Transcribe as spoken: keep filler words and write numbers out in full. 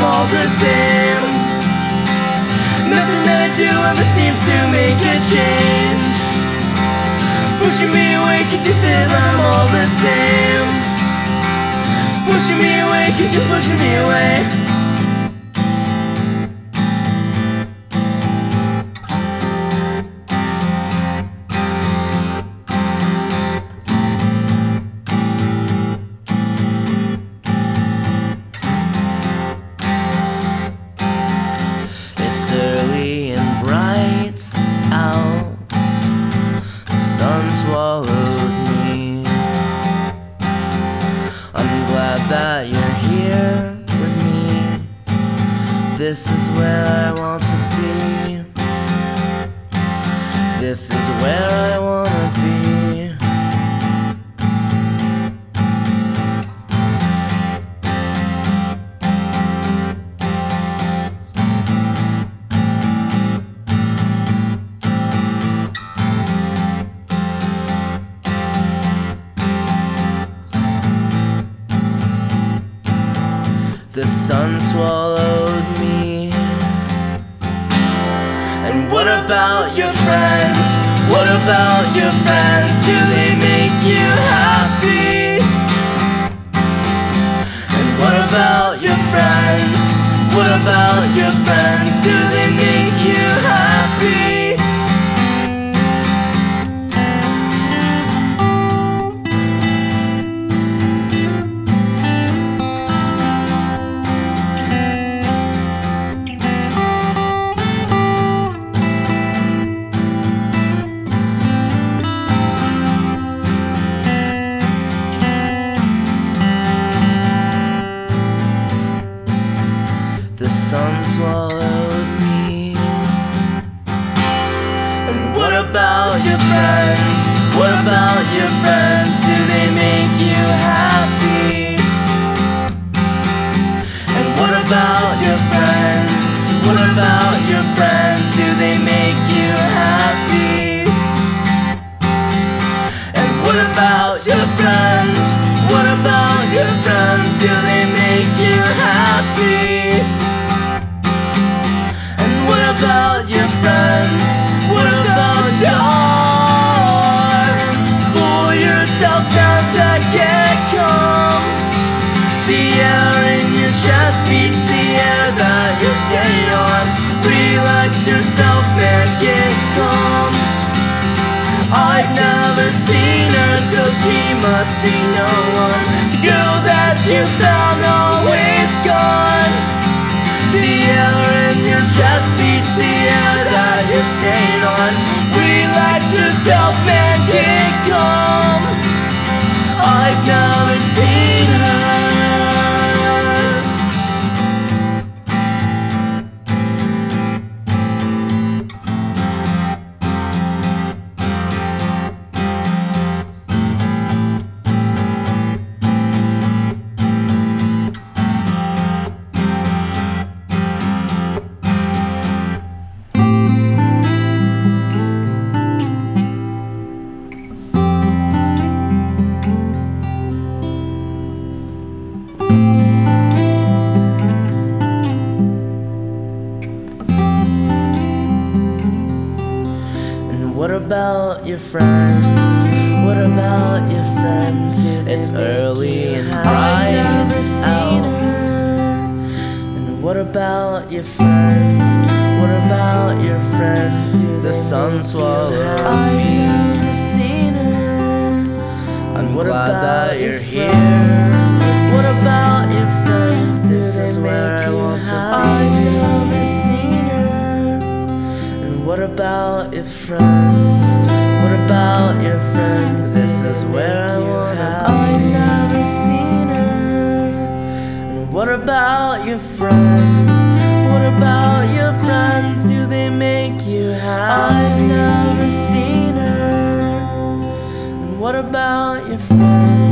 all the same. Nothing that I do ever seems to make a change. Pushing me away cause you feel I'm all the same. Pushing me away cause you're pushing me away. Swallowed me. I'm glad that you're here with me. This is where I want to be. This is where I wanna be. The sun swallowed me. And what about your friends? What about your friends? Do they make you happy? And what about your friends? What about your friends? Do they make you happy? The sun swallowed me. And what about your friends? What about your friends? Do they make you happy? And what about your friends? What about your friends? Do they make you happy? And what about your friends? What about your friends? Do they make you happy? What about your friends? What about your pull yourself down to get calm? The air in your chest beats the air that you're staying on. Relax yourself and get calm. I've never seen her, so she must be no one. The girl that you found always gone. The air in your chest beats the air that you're staying on. Relax yourself and get calm. I've never seen her. What about your friends? What about your friends? It's early and bright out. And what about your friends? What about your friends? The sun swallowed me. I'm glad that you're here. What about your friends? This is where I want to be. What about your friends? What about your friends? This is where I wanna be. I've never seen her. And what about your friends? What about your friends? Do they make you happy? I've never seen her. And what about your friends?